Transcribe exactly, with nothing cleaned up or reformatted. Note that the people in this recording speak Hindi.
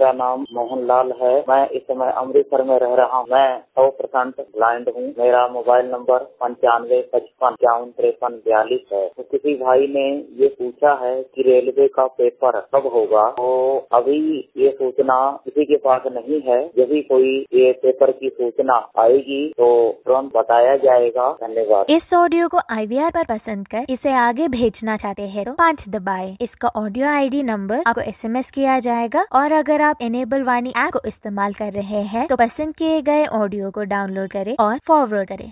मेरा नाम मोहनलाल है। मैं इस समय अमृतसर में रह रहा हूँ। मैं सौ परसेंट ब्लाइंड हूँ। मेरा मोबाइल नंबर पंचानवे पचपन इक्यावन तिरपन बयालीस है। तो किसी भाई ने ये पूछा है कि रेलवे का पेपर कब होगा, तो अभी ये सूचना किसी के पास नहीं है। यदि कोई ये पेपर की सूचना आएगी तो तुरंत बताया जाएगा। धन्यवाद। इस ऑडियो को आई वी आर पर पसंद कर इसे आगे भेजना चाहते हैं तो पाँच दबाएं। इसका ऑडियो आई डी नंबर आपको एस एम एस किया जाएगा और अगर आप इनेबल वाणी ऐप को इस्तेमाल कर रहे हैं तो पसंद किए गए ऑडियो को डाउनलोड करें और फॉरवर्ड करें।